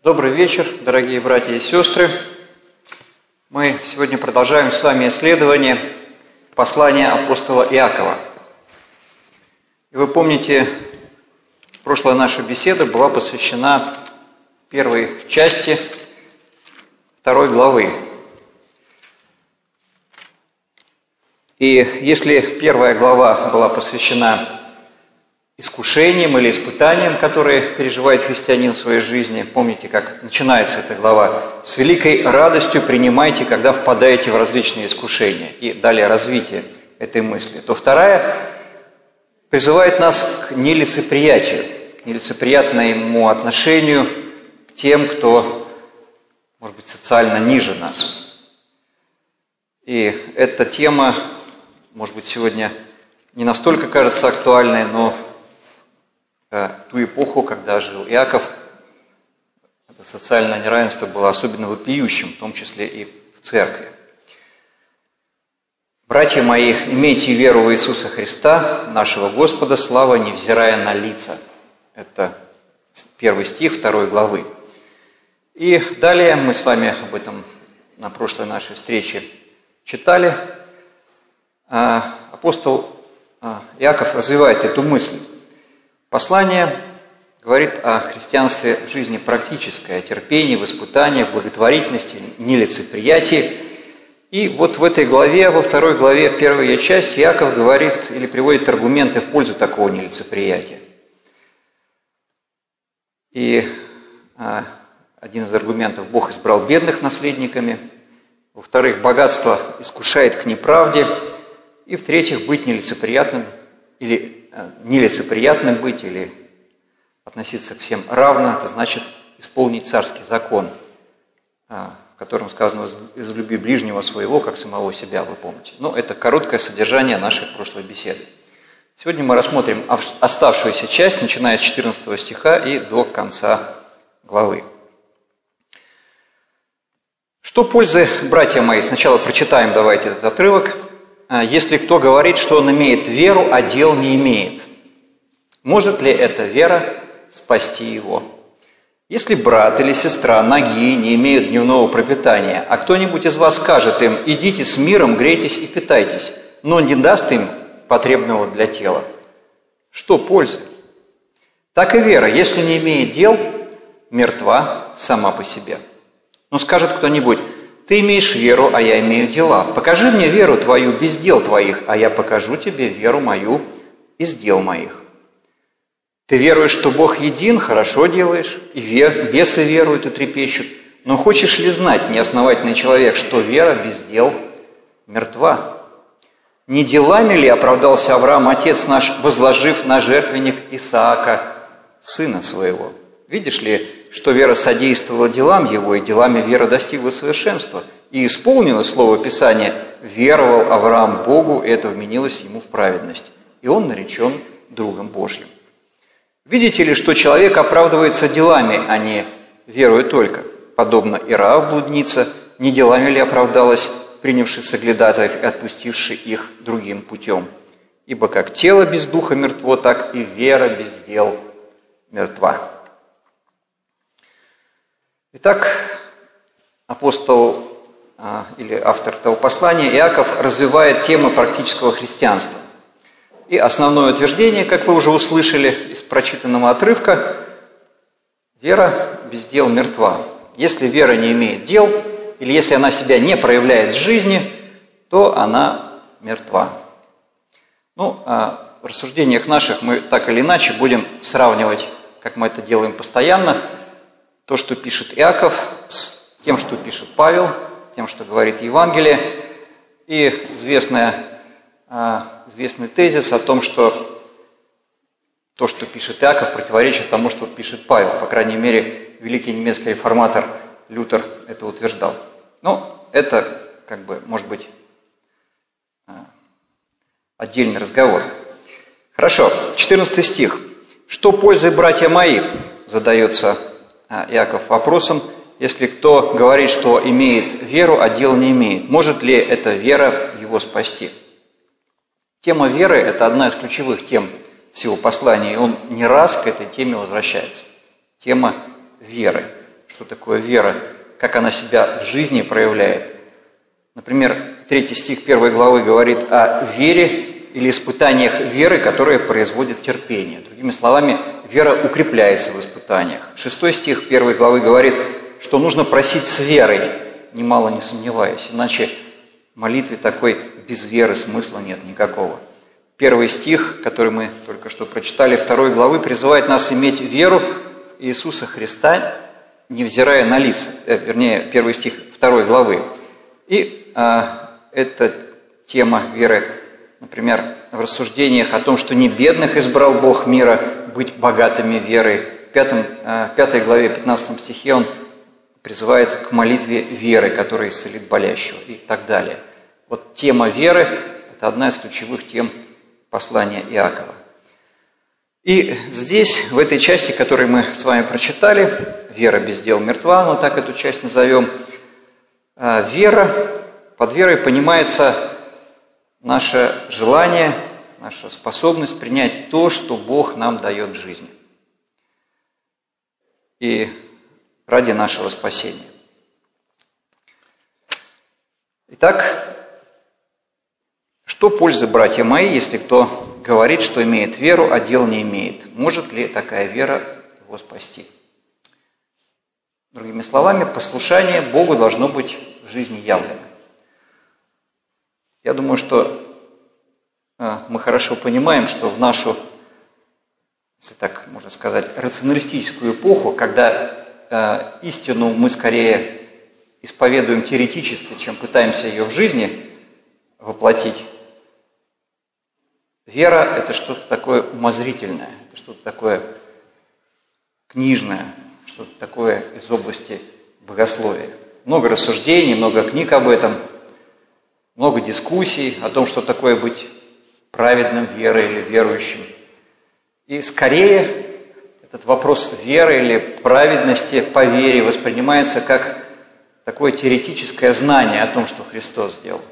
Добрый вечер, дорогие братья и сестры. Мы сегодня продолжаем с вами исследование послания апостола Иакова. И вы помните, прошлая наша беседа была посвящена первой части 2 главы. И если первая глава была посвящена искушениям или испытаниям, которые переживает христианин в своей жизни. Помните, как начинается эта глава? «С великой радостью принимайте, когда впадаете в различные искушения». И далее развитие этой мысли. То вторая призывает нас к нелицеприятию, к нелицеприятному отношению к тем, кто, может быть, социально ниже нас. И эта тема, может быть, сегодня не настолько кажется актуальной, но ту эпоху, когда жил Иаков, это социальное неравенство было особенно вопиющим, в том числе и в церкви. «Братья мои, имейте веру в Иисуса Христа, нашего Господа, слава, невзирая на лица». Это 1 стих 2 главы. И далее мы с вами об этом на прошлой нашей встрече читали. Апостол Иаков развивает эту мысль. Послание говорит о христианстве в жизни практической, о терпении, в испытаниях, благотворительности, нелицеприятии. И вот в этой главе, во 2 главе, в первой ее части, Иаков говорит или приводит аргументы в пользу такого нелицеприятия. И один из аргументов: Бог избрал бедных наследниками. Во-вторых, богатство искушает к неправде. И в-третьих, быть нелицеприятным или нелицеприятным быть, или относиться к всем равно, это значит исполнить царский закон, в котором сказано: «Возлюби ближнего своего, как самого себя», вы помните. Но это короткое содержание нашей прошлой беседы. Сегодня мы рассмотрим оставшуюся часть, начиная с 14 стиха и до конца главы. Что пользы, братья мои? Сначала прочитаем, давайте, этот отрывок. «Если кто говорит, что он имеет веру, а дел не имеет, может ли эта вера спасти его? Если брат или сестра ноги не имеют дневного пропитания, а кто-нибудь из вас скажет им: идите с миром, грейтесь и питайтесь, но не даст им потребного для тела, что пользы? Так и вера, если не имеет дел, мертва сама по себе. Но скажет кто-нибудь: ты имеешь веру, а я имею дела. Покажи мне веру твою без дел твоих, а я покажу тебе веру мою из дел моих. Ты веруешь, что Бог един, хорошо делаешь, и бесы веруют и трепещут. Но хочешь ли знать, неосновательный человек, что вера без дел мертва? Не делами ли оправдался Авраам, отец наш, возложив на жертвенник Исаака, сына своего? Видишь ли, что вера содействовала делам его, и делами вера достигла совершенства. И исполнилось слово Писания: веровал Авраам Богу, и это вменилось ему в праведность. И он наречен другом Божьим. Видите ли, что человек оправдывается делами, а не верою только? Подобно Ироав блудница, не делами ли оправдалась, принявши соглядатаев и отпустивши их другим путем? Ибо как тело без духа мертво, так и вера без дел мертва». Итак, апостол или автор этого послания Иаков развивает тему практического христианства. И основное утверждение, как вы уже услышали из прочитанного отрывка: вера без дел мертва. Если вера не имеет дел, или если она себя не проявляет в жизни, то она мертва. В рассуждениях наших мы так или иначе будем сравнивать, как мы это делаем постоянно, то, что пишет Иаков, с тем, что пишет Павел, тем, что говорит Евангелие. И известный тезис о том, что то, что пишет Иаков, противоречит тому, что пишет Павел. По крайней мере, великий немецкий реформатор Лютер это утверждал. Это, может быть, отдельный разговор. Хорошо, 14 стих. «Что пользы, братья мои?» задается Иаков вопросом: если кто говорит, что имеет веру, а дел не имеет, может ли эта вера его спасти? Тема веры – это одна из ключевых тем всего послания, и он не раз к этой теме возвращается. Тема веры. что такое вера, как она себя в жизни проявляет. Например, 3 стих 1 главы говорит о вере или испытаниях веры, которые производят терпение. Другими словами, вера укрепляется в испытаниях. 6 стих 1 главы говорит, что нужно просить с верой, немало не сомневаясь, иначе в молитве такой без веры смысла нет никакого. 1 стих, который мы только что прочитали, 2 главы, призывает нас иметь веру в Иисуса Христа, невзирая на лица. 1 стих 2 главы. И эта тема веры, например, в рассуждениях о том, что не бедных избрал Бог мира быть богатыми верой. В 5 главе 15 стихе он призывает к молитве веры, которая исцелит болящего и так далее. Вот тема веры – это одна из ключевых тем послания Иакова. И здесь, в этой части, которую мы с вами прочитали, «Вера без дел мертва», ну так эту часть назовем, вера, под верой понимается наше желание, наша способность принять то, что Бог нам дает в жизни. И ради нашего спасения. Итак, что пользы, братья мои, если кто говорит, что имеет веру, а дел не имеет? Может ли такая вера его спасти? Другими словами, послушание Богу должно быть в жизни явлено. Я думаю, что мы хорошо понимаем, что в нашу, если так можно сказать, рационалистическую эпоху, когда истину мы скорее исповедуем теоретически, чем пытаемся ее в жизни воплотить, вера – это что-то такое умозрительное, это что-то такое книжное, что-то такое из области богословия. Много рассуждений, много книг об этом, много дискуссий о том, что такое быть праведным верой или верующим. И скорее этот вопрос веры или праведности по вере воспринимается как такое теоретическое знание о том, что Христос сделал.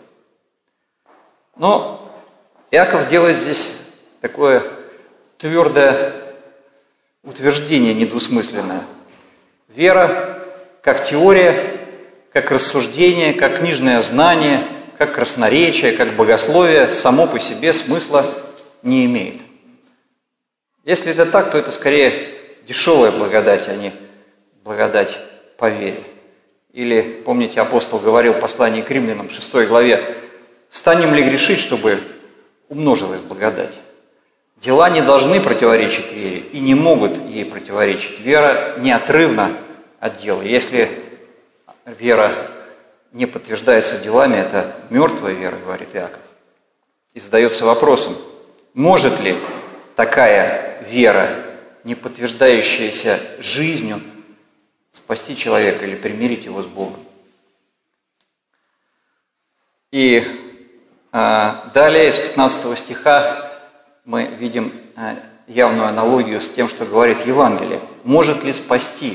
Но Иаков делает здесь такое твердое утверждение недвусмысленное. Вера как теория, как рассуждение, как книжное знание, как красноречие, как богословие само по себе смысла не имеет. Если это так, то это скорее дешевая благодать, а не благодать по вере. Или, помните, апостол говорил в послании к Римлянам, 6 главе, «Станем ли грешить, чтобы умножилась благодать?» Дела не должны противоречить вере и не могут ей противоречить. Вера неотрывна от дела. Если вера не подтверждается делами, это мертвая вера, говорит Иаков. И задается вопросом, может ли такая вера, не подтверждающаяся жизнью, спасти человека или примирить его с Богом? И далее, с 15 стиха, мы видим явную аналогию с тем, что говорит Евангелие. Может ли спасти?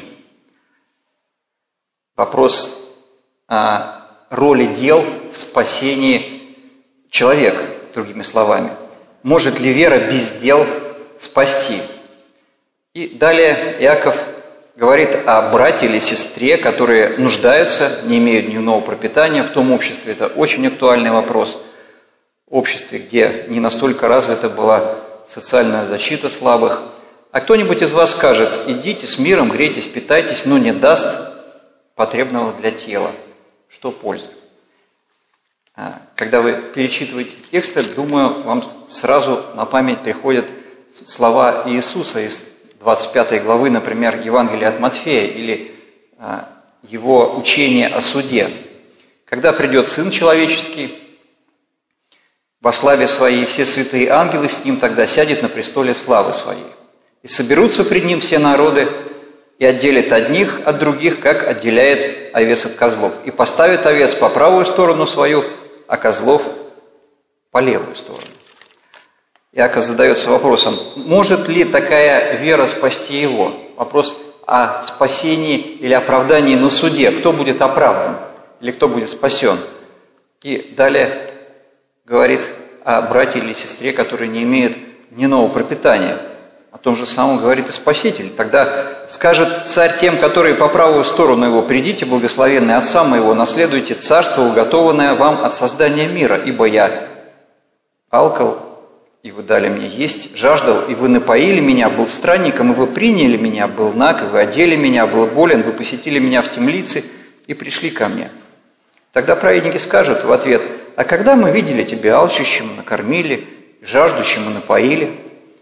Вопрос о роли дел в спасении человека, другими словами. Может ли вера без дел спасти? И далее Иаков говорит о брате или сестре, которые нуждаются, не имеют дневного пропитания в том обществе. Это очень актуальный вопрос. Обществе, где не настолько развита была социальная защита слабых. А кто-нибудь из вас скажет, идите с миром, грейтесь, питайтесь, но не даст потребного для тела. Что пользы? Когда вы перечитываете тексты, думаю, вам сразу на память приходят слова Иисуса из 25 главы, например, Евангелия от Матфея, или его учение о суде. Когда придет Сын Человеческий, во славе Своей все святые ангелы с Ним, тогда сядет на престоле славы Своей. И соберутся пред Ним все народы, и отделит одних от других, как отделяет овец от козлов. И поставит овец по правую сторону свою, а козлов по левую сторону. Иаков задается вопросом, может ли такая вера спасти его? Вопрос о спасении или оправдании на суде. Кто будет оправдан или кто будет спасен? И далее говорит о брате или сестре, которые не имеют дневного пропитания. о том же самом говорит и Спаситель. Тогда скажет царь тем, которые по правую сторону его: «Придите, благословенные Отца моего, наследуйте царство, уготованное вам от создания мира, ибо я алкал, и вы дали мне есть, жаждал, и вы напоили меня, был странником, и вы приняли меня, был наг, и вы одели меня, был болен, вы посетили меня в темнице и пришли ко мне». Тогда праведники скажут в ответ: «А когда мы видели тебя алчущим, накормили, жаждущим и напоили?»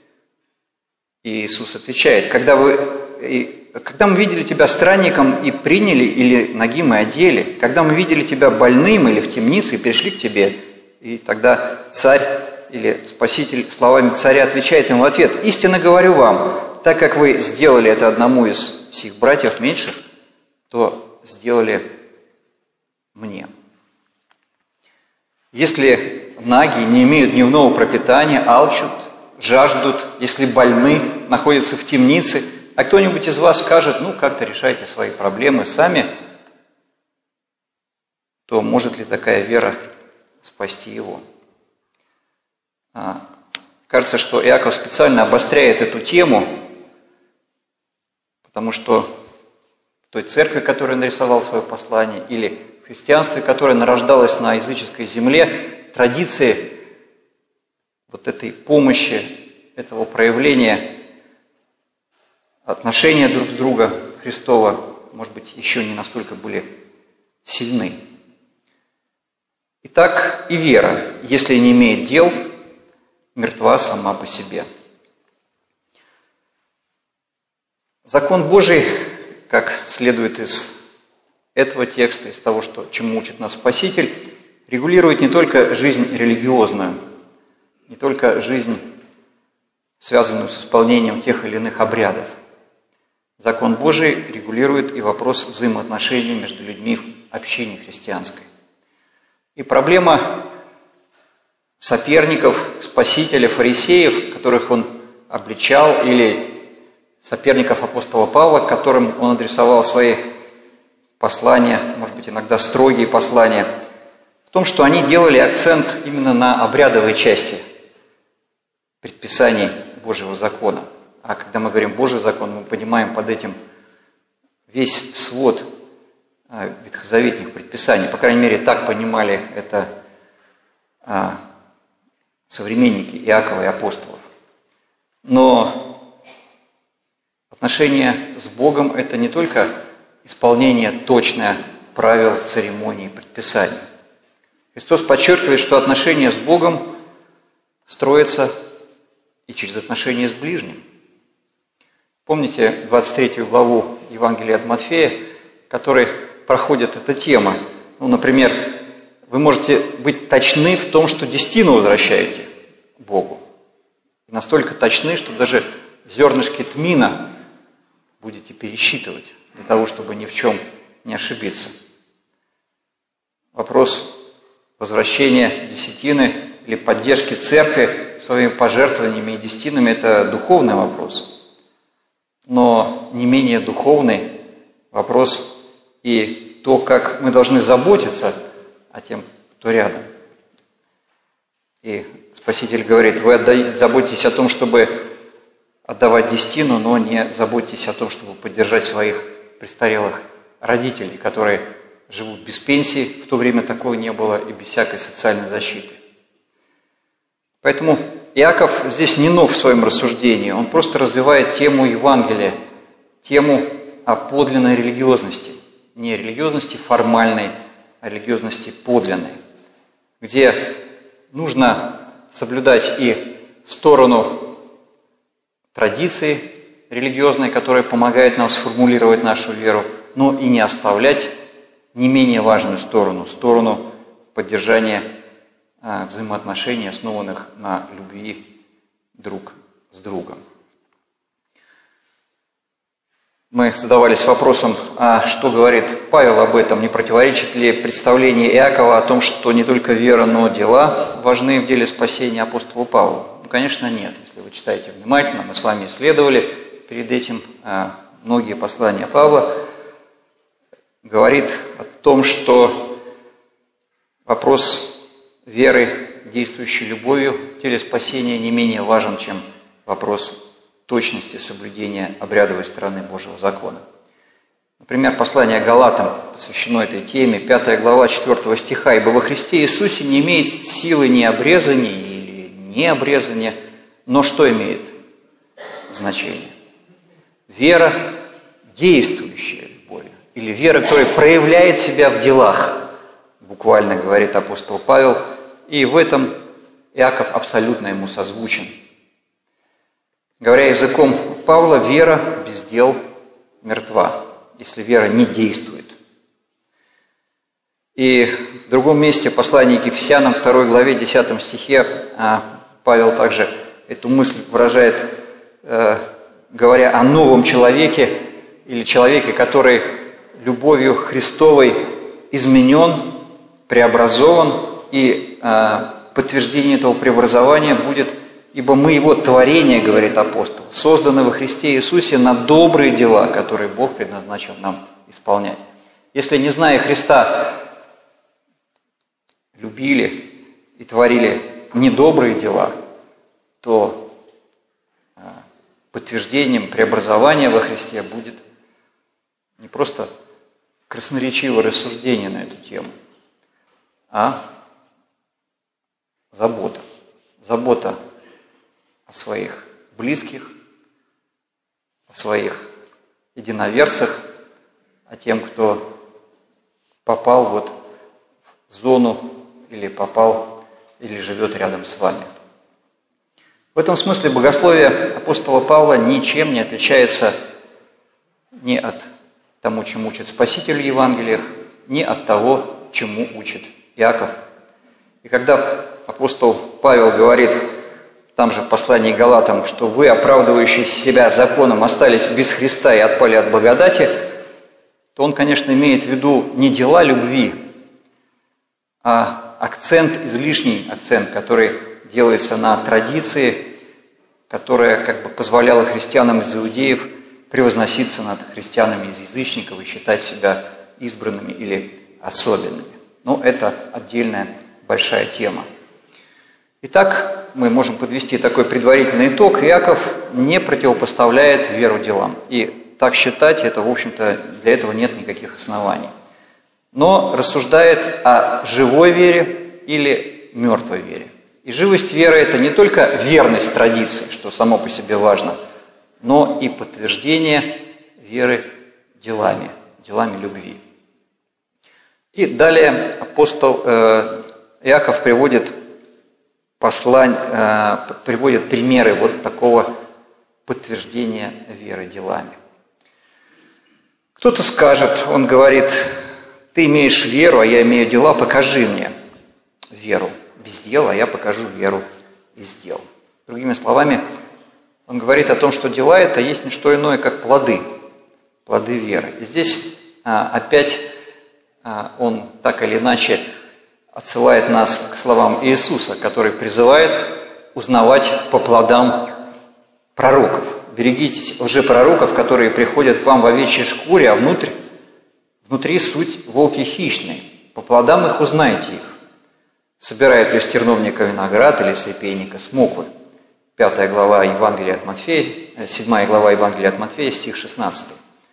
И Иисус отвечает: когда мы видели тебя странником и приняли, или нагим и одели, когда мы видели тебя больным или в темнице и пришли к тебе?» И тогда царь или Спаситель словами царя отвечает ему в ответ: «Истинно говорю вам, так как вы сделали это одному из сих братьев меньших, то сделали мне». Если наги не имеют дневного пропитания, алчут, жаждут, если больны, находятся в темнице, а кто-нибудь из вас скажет: «Ну, как-то решайте свои проблемы сами», то может ли такая вера спасти его? Кажется, что Иаков специально обостряет эту тему, потому что в той церкви, которая нарисовал свое послание, или в христианстве, которое нарождалось на языческой земле, традиции вот этой помощи, этого проявления отношения друг с другом Христова, может быть, еще не настолько были сильны. Итак, и вера, если не имеет дел, мертва сама по себе. Закон Божий, как следует из этого текста, из того, чему учит нас Спаситель, регулирует не только жизнь религиозную, не только жизнь, связанную с исполнением тех или иных обрядов. Закон Божий регулирует и вопрос взаимоотношений между людьми в общине христианской. И проблема соперников Спасителя, фарисеев, которых он обличал, или соперников апостола Павла, которым он адресовал свои послания, может быть, иногда строгие послания, в том, что они делали акцент именно на обрядовой части предписаний Божьего закона. А когда мы говорим «Божий закон», мы понимаем под этим весь свод ветхозаветных предписаний. По крайней мере, так понимали это современники Иакова и апостолов. Но отношения с Богом – это не только исполнение точное правил, церемоний, предписаний. Христос подчеркивает, что отношения с Богом строятся и через отношения с ближним. Помните 23 главу Евангелия от Матфея, в которой проходит эта тема? Например, вы можете быть точны в том, что десятину возвращаете Богу. Настолько точны, что даже зернышки тмина будете пересчитывать для того, чтобы ни в чем не ошибиться. Вопрос возвращения десятины или поддержки церкви своими пожертвованиями и десятинами – это духовный вопрос. Но не менее духовный вопрос и то, как мы должны заботиться о тем, кто рядом. И Спаситель говорит: вы заботитесь о том, чтобы отдавать десятину, но не заботитесь о том, чтобы поддержать своих престарелых родителей, которые живут без пенсии, в то время такого не было, и без всякой социальной защиты. Поэтому Иаков здесь не нов в своем рассуждении, он просто развивает тему Евангелия, тему о подлинной религиозности, не религиозности формальной, а религиозности подлинной, где нужно соблюдать и сторону традиции религиозной, которая помогает нам сформулировать нашу веру, но и не оставлять не менее важную сторону поддержания взаимоотношений, основанных на любви друг с другом. Мы задавались вопросом, а что говорит Павел об этом? Не противоречит ли представление Иакова о том, что не только вера, но дела важны в деле спасения апостолу Павлу? Конечно, нет. Если вы читаете внимательно, мы с вами исследовали перед этим многие послания Павла, говорит о том, что вопрос веры, действующей любовью в деле спасения, не менее важен, чем вопрос точности соблюдения обрядовой стороны Божьего закона. Например, послание Галатам посвящено этой теме, 5 глава 4 стиха. «Ибо во Христе Иисусе не имеет силы ни обрезания или необрезания, но что имеет значение? Вера, действующая любовью, или вера, которая проявляет себя в делах», буквально говорит апостол Павел, и в этом Иаков абсолютно ему созвучен. Говоря языком Павла, вера без дел мертва, если вера не действует. И в другом месте послания к Ефесянам, 2 главе, 10 стихе, Павел также эту мысль выражает, говоря о новом человеке, или человеке, который любовью Христовой изменен, преобразован, и подтверждение этого преобразования будет: «Ибо мы Его творение, — говорит апостол, — созданы во Христе Иисусе на добрые дела, которые Бог предназначил нам исполнять». Если, не зная Христа, любили и творили недобрые дела, то подтверждением преобразования во Христе будет не просто красноречивое рассуждение на эту тему, а забота. Забота о своих близких, о своих единоверцах, о тем, кто попал вот в зону или попал, или живет рядом с вами. В этом смысле богословие апостола Павла ничем не отличается ни от тому, чему учит Спаситель в Евангелиях, ни от того, чему учит Иаков. И когда апостол Павел говорит там же в послании к Галатам, что вы, оправдывающие себя законом, остались без Христа и отпали от благодати, то он, конечно, имеет в виду не дела любви, а излишний акцент, который делается на традиции, которая как бы позволяла христианам из иудеев превозноситься над христианами из язычников и считать себя избранными или особенными. Но это отдельная большая тема. Итак, мы можем подвести такой предварительный итог. Иаков не противопоставляет веру делам. И так считать, это, в общем-то, для этого нет никаких оснований. Но рассуждает о живой вере или мертвой вере. И живость веры – это не только верность традиции, что само по себе важно, но и подтверждение веры делами любви. И далее апостол Иаков приводит примеры вот такого подтверждения веры делами. Кто-то скажет, он говорит: ты имеешь веру, а я имею дела, покажи мне веру без дела, а я покажу веру из дел. Другими словами, он говорит о том, что дела – это есть не что иное, как плоды веры. И здесь опять он так или иначе отсылает нас к словам Иисуса, который призывает узнавать по плодам пророков. Берегитесь лжепророков, которые приходят к вам в овечьей шкуре, а внутри суть волки хищные. По плодам их узнаете их. Собирает ли с терновника виноград или с репейника смоквы. 5 глава Евангелия от Матфея, 7 глава Евангелия от Матфея, стих 16.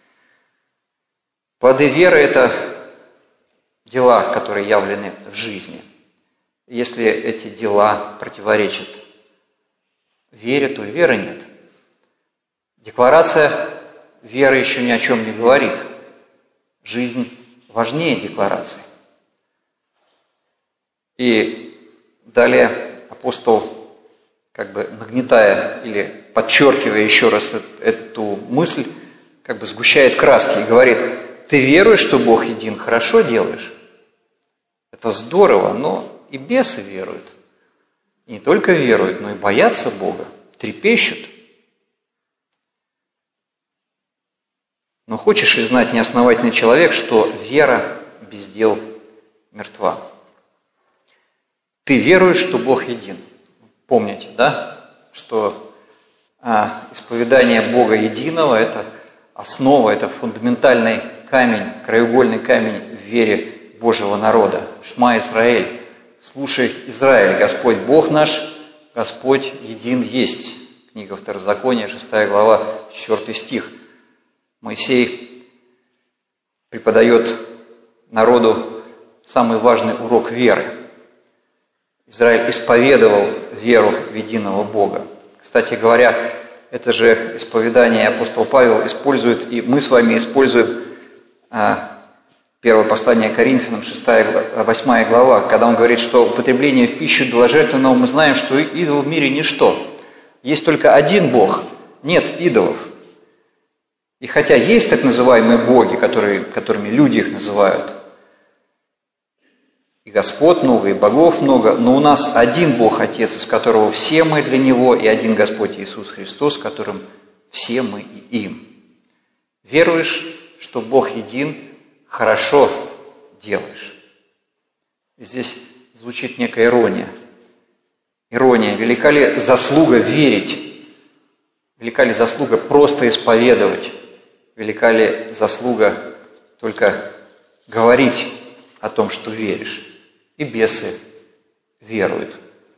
Плоды веры – это дела, которые явлены в жизни. Если эти дела противоречат вере, то и веры нет. Декларация веры еще ни о чем не говорит. Жизнь важнее декларации. И далее апостол, как бы нагнетая или подчеркивая еще раз эту мысль, как бы сгущает краски и говорит: ты веруешь, что Бог един, хорошо делаешь. Это здорово, но и бесы веруют. И не только веруют, но и боятся Бога, трепещут. Но хочешь ли знать, неосновательный человек, что вера без дел мертва? Ты веруешь, что Бог един. Помните, да? Что исповедание Бога единого – это основа, это фундаментальный камень, краеугольный камень в вере Божьего народа. Шма Исраэль, слушай, Израиль, Господь Бог наш, Господь един есть. книга Второзакония, 6 глава, 4 стих. Моисей преподает народу самый важный урок веры. Израиль исповедовал веру в единого Бога. Кстати говоря, это же исповедание апостол Павел использует, и мы с вами используем первое послание Коринфянам, 8 глава, когда он говорит, что употребление в пищу идоложертвенного, мы знаем, что идол в мире ничто. Есть только один Бог, нет идолов. И хотя есть так называемые боги, которыми люди их называют, и господ много, и богов много, но у нас один Бог Отец, из которого все мы для Него, и один Господь Иисус Христос, которым все мы и им. Веруешь, что Бог един, хорошо делаешь. И здесь звучит некая ирония. Ирония. Велика ли заслуга верить? Велика ли заслуга просто исповедовать? Велика ли заслуга только говорить о том, что веришь? И бесы веруют.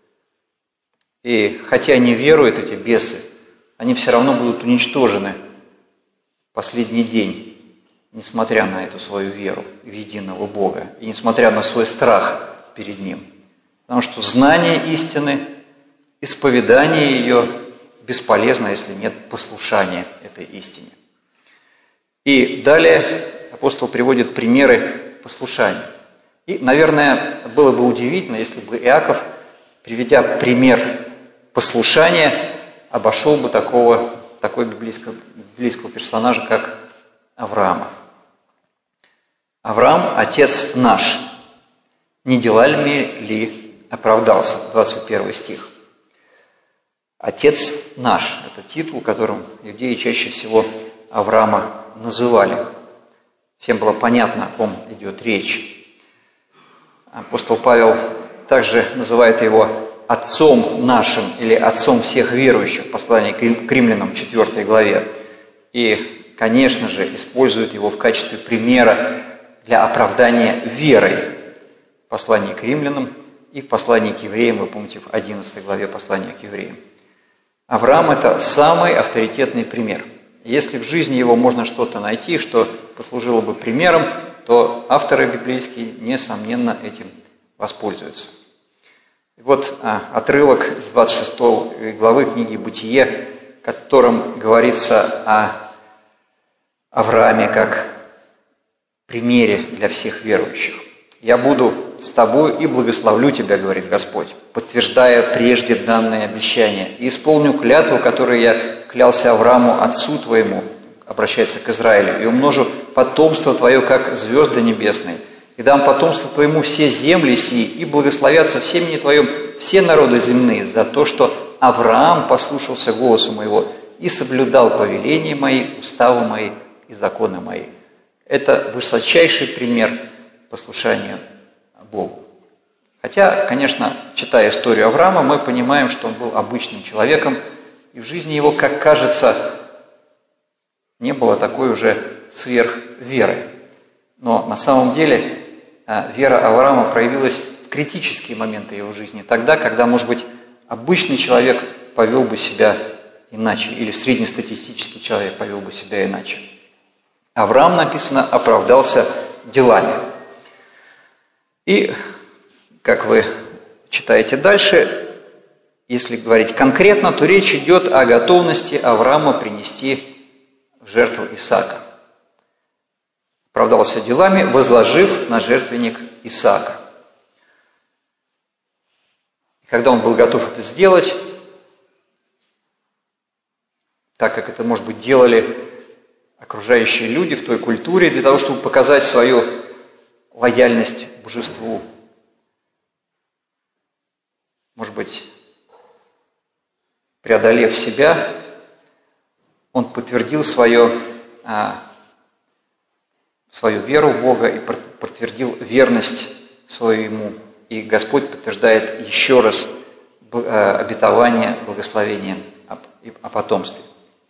И хотя они веруют, эти бесы, они все равно будут уничтожены в последний день, несмотря на эту свою веру в единого Бога, и несмотря на свой страх перед Ним. Потому что знание истины, исповедание ее бесполезно, если нет послушания этой истине. И далее апостол приводит примеры послушания. И, наверное, было бы удивительно, если бы Иаков, приведя пример послушания, обошел бы такого библейского персонажа, как Авраама. Авраам – отец наш. Не делами ли оправдался? 21 стих. Отец наш – это титул, которым иудеи чаще всего Авраама называли. Всем было понятно, о ком идет речь. Апостол Павел также называет его отцом нашим или отцом всех верующих в послании к Римлянам 4 главе. И, конечно же, использует его в качестве примера для оправдания верой в послании к Римлянам и в послании к евреям, вы помните, в 11 главе послания к евреям. Авраам – это самый авторитетный пример. Если в жизни его можно что-то найти, что послужило бы примером, то авторы библейские, несомненно, этим воспользуются. И вот отрывок из 26 главы книги «Бытие», в котором говорится о Аврааме как примере для всех верующих. «Я буду с тобою и благословлю тебя, говорит Господь, подтверждая прежде данное обещание, и исполню клятву, которую я клялся Аврааму, отцу твоему», обращается к Израилю, «и умножу потомство твое, как звезды небесные, и дам потомство твоему все земли сии, и благословятся в семени твоем все народы земные за то, что Авраам послушался голосу моего и соблюдал повеления мои, уставы мои и законы мои». Это высочайший пример послушания Богу. Хотя, конечно, читая историю Авраама, мы понимаем, что он был обычным человеком, и в жизни его, как кажется, не было такой уже сверхверы. Но на самом деле вера Авраама проявилась в критические моменты его жизни, тогда, когда, может быть, обычный человек повел бы себя иначе, или среднестатистический человек повел бы себя иначе. Авраам, написано, оправдался делами. И, как вы читаете дальше, если говорить конкретно, то речь идет о готовности Авраама принести в жертву Исаака. Оправдался делами, возложив на жертвенник Исаака. И когда он был готов это сделать, так как это, может быть, делали окружающие люди в той культуре, для того, чтобы показать свою лояльность божеству, может быть, преодолев себя, он подтвердил свою веру в Бога и подтвердил верность свою Ему. И Господь подтверждает еще раз обетование, благословение о потомстве.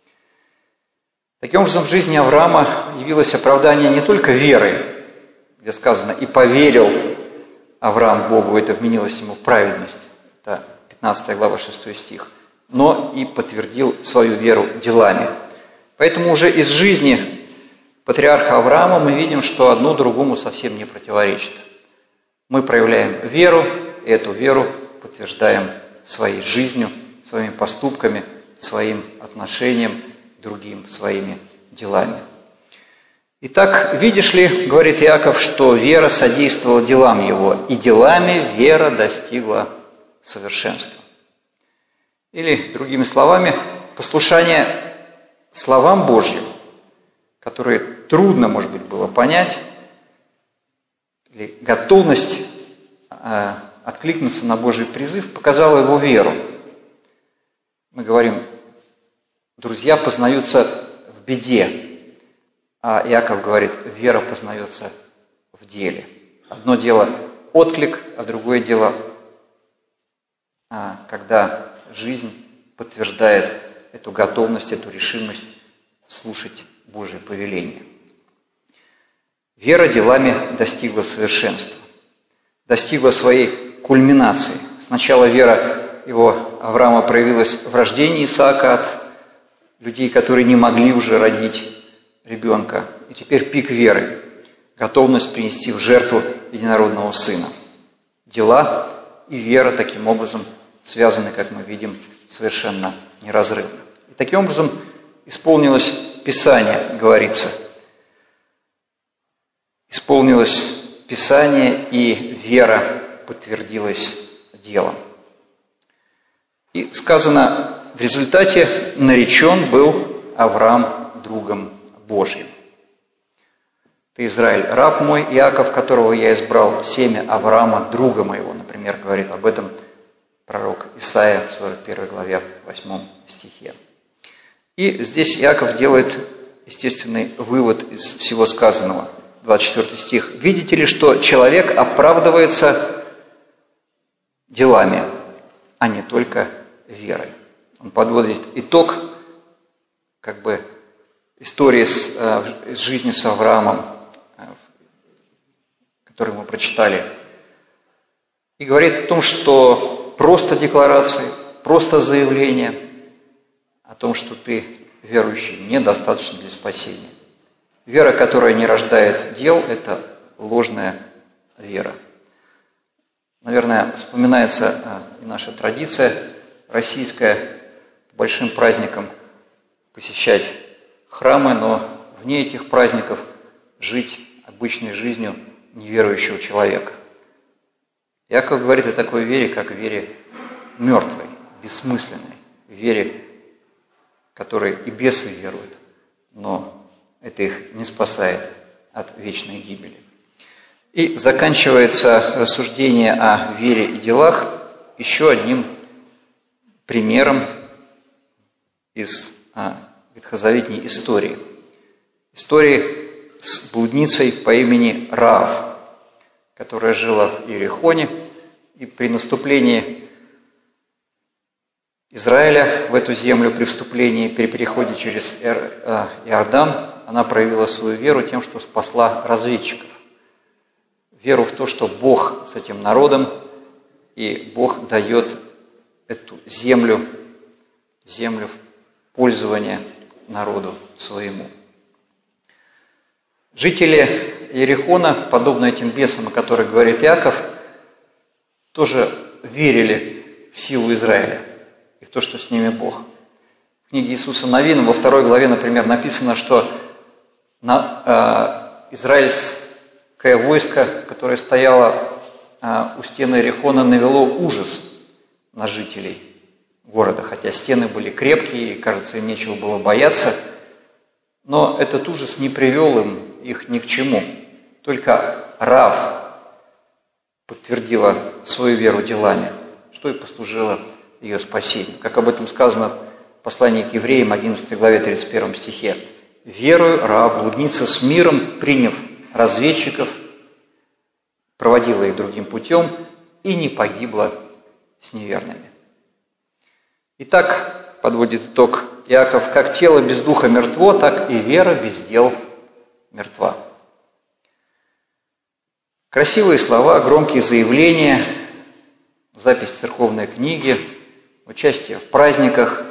Таким образом, в жизни Авраама явилось оправдание не только веры, где сказано «и поверил Авраам Богу, это вменилось ему в праведность», это 15 глава, 6 стих, но и подтвердил свою веру делами. Поэтому уже из жизни патриарха Авраама мы видим, что одно другому совсем не противоречит. Мы проявляем веру, и эту веру подтверждаем своей жизнью, своими поступками, своим отношением к другим, своими делами. Итак, видишь ли, говорит Иаков, что вера содействовала делам его, и делами вера достигла совершенства. Или, другими словами, послушание словам Божьим, которые трудно, может быть, было понять, или готовность откликнуться на Божий призыв показала его веру. Мы говорим, друзья познаются в беде, а Иаков говорит, вера познается в деле. Одно дело отклик, а другое дело, когда жизнь подтверждает эту готовность, эту решимость слушать Божие повеление. Вера делами достигла совершенства, достигла своей кульминации. Сначала вера Авраама проявилась в рождении Исаака от людей, которые не могли уже родить ребенка. И теперь пик веры, готовность принести в жертву единородного сына. Дела и вера таким образом связаны, как мы видим, совершенно неразрывно. И таким образом исполнилось Писание, говорится. Исполнилось Писание, и вера подтвердилась делом. И сказано, в результате наречен был Авраам другом Божьим. «Ты, Израиль, раб мой, Иаков, которого я избрал, семя Авраама, друга моего», например, говорит об этом пророк Исаия в 41 главе, 8 стихе. И здесь Иаков делает естественный вывод из всего сказанного. 24 стих. «Видите ли, что человек оправдывается делами, а не только верой». Он подводит итог истории из жизни с Авраамом, которую мы прочитали, и говорит о том, что просто декларации, просто заявление о том, что ты верующий, недостаточно для спасения. Вера, которая не рождает дел, это ложная вера. Наверное, вспоминается и наша традиция российская по большим праздникам посещать храмы, но вне этих праздников жить обычной жизнью неверующего человека. Иаков говорит о такой вере, как вере мертвой, бессмысленной, вере, которой и бесы веруют, но это их не спасает от вечной гибели. И заканчивается рассуждение о вере и делах еще одним примером из ветхозаветней истории. Истории с блудницей по имени Раав, которая жила в Иерихоне, и при наступлении Израиля в эту землю, при вступлении, при переходе через Иордан, она проявила свою веру тем, что спасла разведчиков. Веру в то, что Бог с этим народом, и Бог дает эту землю в пользование народу своему. Жители Иерихона, подобно этим бесам, о которых говорит Иаков, тоже верили в силу Израиля и в то, что с ними Бог. В книге Иисуса Навина во 2 главе, например, написано, что израильское войско, которое стояло у стены Иерихона, навело ужас на жителей города, хотя стены были крепкие, и, кажется, им нечего было бояться, но этот ужас не привел их ни к чему. Только Раав подтвердила свою веру делами, что и послужило ее спасению. Как об этом сказано в послании к евреям, 11 главе, 31 стихе. «Верою Раав, блудница, с миром, приняв разведчиков, проводила их другим путем и не погибла с неверными». Итак, подводит итог Иаков, как тело без духа мертво, так и вера без дел мертва. Красивые слова, громкие заявления, запись церковной книги, участие в праздниках,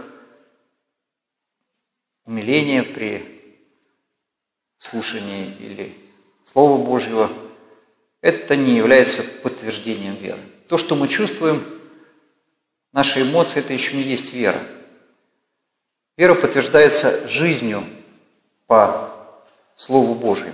умиление при слушании или Слова Божьего, это не является подтверждением веры. То, что мы чувствуем, наши эмоции, это еще не есть вера. Вера подтверждается жизнью по Слову Божьему.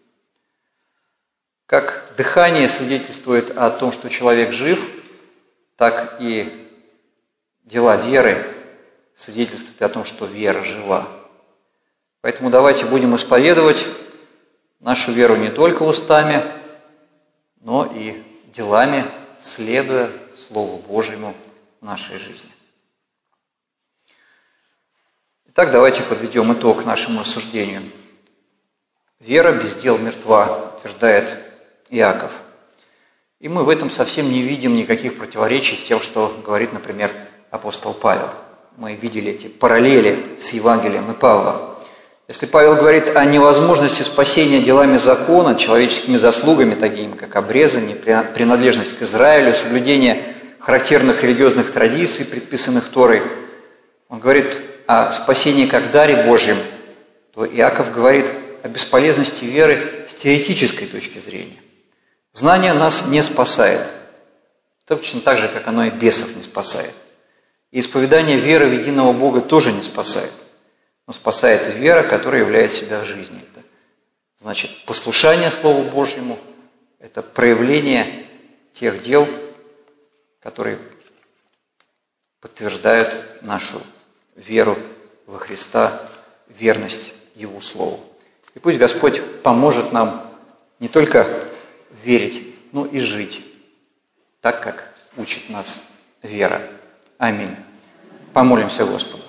Как дыхание свидетельствует о том, что человек жив, так и дела веры свидетельствуют о том, что вера жива. Поэтому давайте будем исповедовать нашу веру не только устами, но и делами, следуя Слову Божьему в нашей жизни. Итак, давайте подведем итог нашему рассуждению. Вера без дел мертва, утверждает Иаков. И мы в этом совсем не видим никаких противоречий с тем, что говорит, например, апостол Павел. Мы видели эти параллели с Евангелием и Павла. Если Павел говорит о невозможности спасения делами закона, человеческими заслугами, такими как обрезание, принадлежность к Израилю, соблюдение характерных религиозных традиций, предписанных Торой, он говорит о спасении как даре Божьем, то Иаков говорит о бесполезности веры с теоретической точки зрения. Знание нас не спасает, точно так же, как оно и бесов не спасает. И исповедание веры в единого Бога тоже не спасает. Но спасает вера, которая являет себя в жизни. Это значит, послушание Слову Божьему – это проявление тех дел, которые подтверждают нашу веру во Христа, верность Его Слову. И пусть Господь поможет нам не только верить, но и жить так, как учит нас вера. Аминь. Помолимся Господу.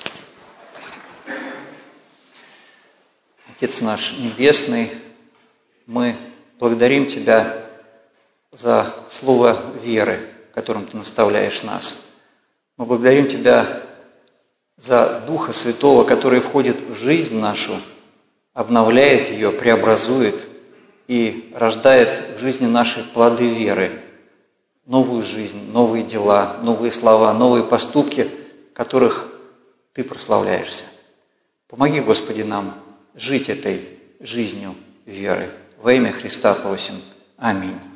Отец наш Небесный, мы благодарим Тебя за слово веры, которым Ты наставляешь нас. Мы благодарим Тебя за Духа Святого, который входит в жизнь нашу, обновляет ее, преобразует и рождает в жизни нашей плоды веры, новую жизнь, новые дела, новые слова, новые поступки, которых Ты прославляешься. Помоги, Господи, нам жить этой жизнью веры. Во имя Христа просим. Аминь.